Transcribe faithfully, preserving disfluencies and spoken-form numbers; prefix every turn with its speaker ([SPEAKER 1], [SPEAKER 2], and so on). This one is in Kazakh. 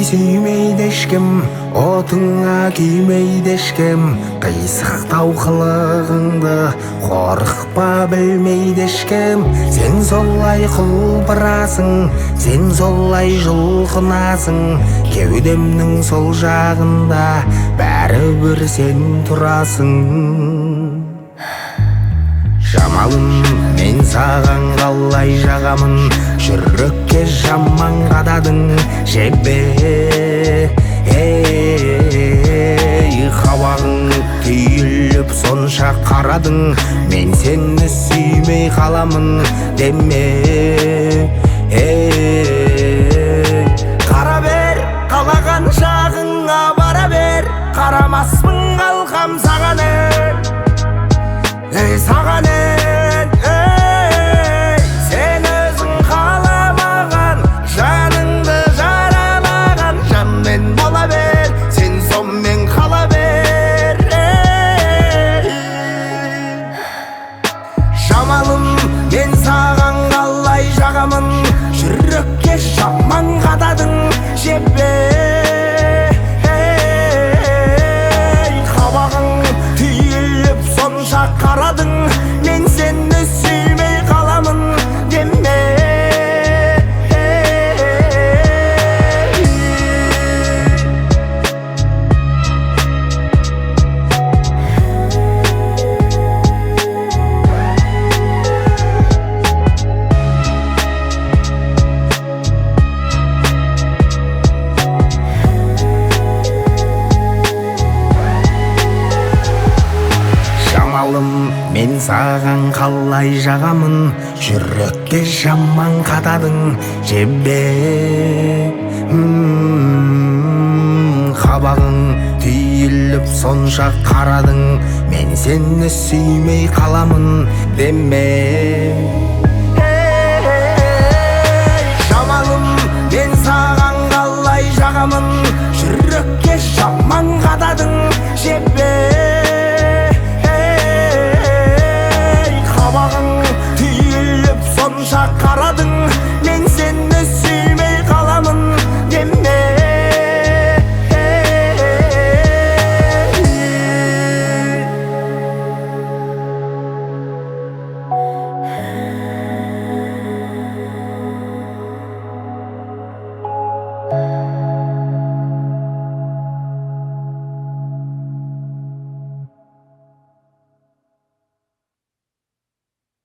[SPEAKER 1] сүймейді ешкім, отыңа күймейді ешкім. Қисықтау қылығыңды қорықпа, білмейді ешкім. Сен солай құлпырасың, сен солай жұлқынасың. Кеудемнің сол жағында бәрібір сен тұрасың. Жамалым, мен саған қалай жағамын, жүрекке жаман қададың жебе. Ей, қабағың түйіліп сонша қарадың, мен сені сүймей қаламын деме. Ей, қара бер, қалаған жағыңа бара бер, қарамаспын қалқам саған. Ей, саған сен өзің қаламаған, жаныңды жаралаған жанмен бола бер, сен сонымен қала бер. Жамалым, мен саған қалай жағамын, жүрекке жаман қададың жебе. Қарадың, мен сені сүймей қаламын деме. Мен саған қалай жағамын, жүрекке жаман қададың жебе. Қабағың түйіліп сонша қарадың, мен сені сүймей қаламын деме. Жамалым, мен саған қалай жағамын, жүрекке жаман